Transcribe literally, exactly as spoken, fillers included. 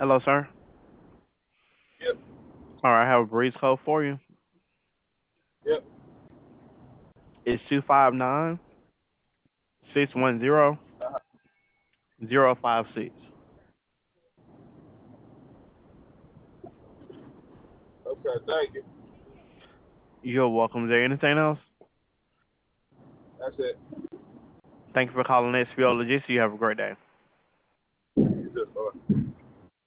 Hello, sir. Yep. All right, I have a breeze code for you. Yep. It's two five nine six one zero Uh-huh. zero five six. Okay. Thank you. You're welcome. Is there anything else? That's it. Thank you for calling S P O Logistics. You have a great day. You too. Bye.